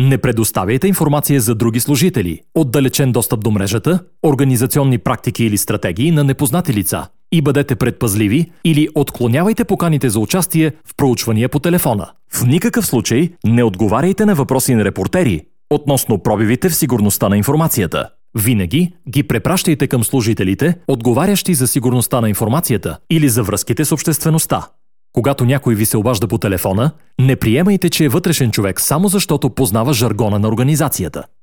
Не предоставяйте информация за други служители, отдалечен достъп до мрежата, организационни практики или стратегии на непознати лица и бъдете предпазливи или отклонявайте поканите за участие в проучвания по телефона. В никакъв случай не отговаряйте на въпроси на репортери относно пробивите в сигурността на информацията. Винаги ги препращайте към служителите, отговарящи за сигурността на информацията или за връзките с обществеността. Когато някой ви се обажда по телефона, не приемайте, че е вътрешен човек само защото познава жаргона на организацията.